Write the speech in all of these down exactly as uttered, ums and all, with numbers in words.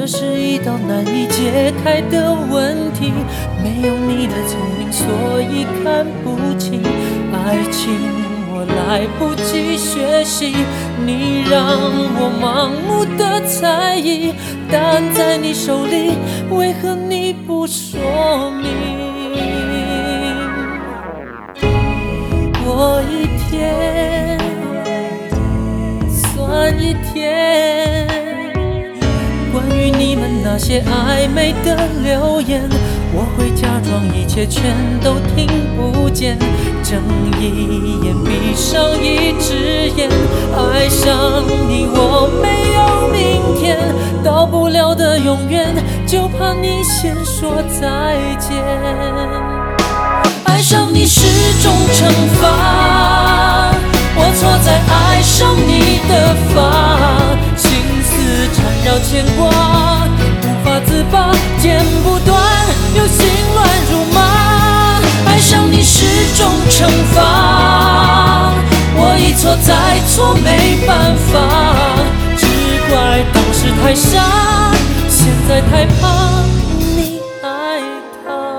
这是一道难以解开的问题，没有你的聪明，所以看不清爱情。我来不及学习，你让我盲目的猜疑，答案在你手里，为何你不说明？过一天算一天，关于你们那些暧昧的留言，我会假装一切全都听不见，睁一眼闭上一只眼，爱上你我没有明天，到不了的永远，就怕你先说再见。爱上你是种惩罚，我错在爱上你的法，心思缠绕牵挂，无法自拔，剪不断，又心乱如麻。爱上你是种惩罚，我一错再错没办法，只怪当时太傻，现在太怕你爱他。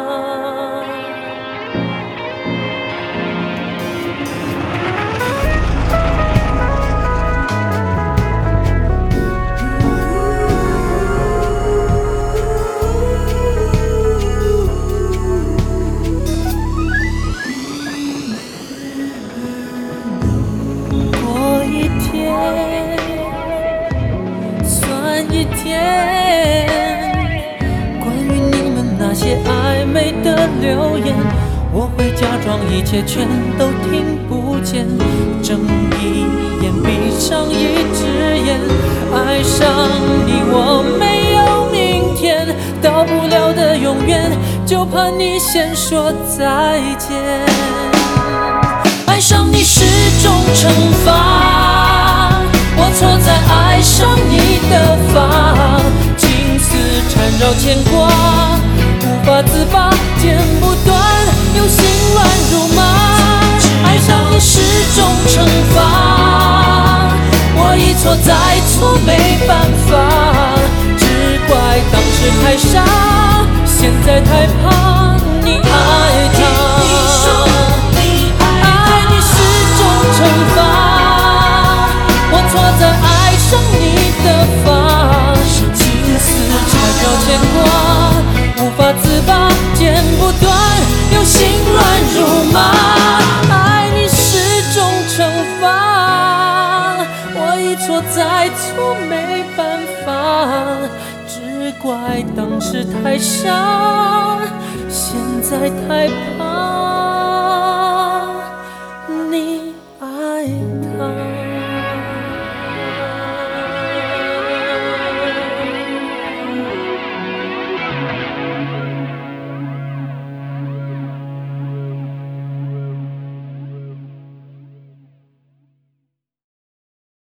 一天，关于你们那些暧昧的留言，我会假装一切全都听不见，睁一眼闭上一只眼，爱上你我没有明天，到不了的永远，就怕你先说再见。爱上你是种惩罚，我错在爱上你的法，情丝缠绕牵挂，无法自拔，剪不断，又心乱如麻。爱上你是种惩罚，我一错再错没办法，只怪当时太傻，现在太怕你爱他。爱你是种惩罚，我错在爱上你的法，情丝缠绕牵挂，无法自拔，剪不断，又心乱如麻。爱你是种惩罚，我一错再错没办法，只怪当时太傻，现在太怕你爱他。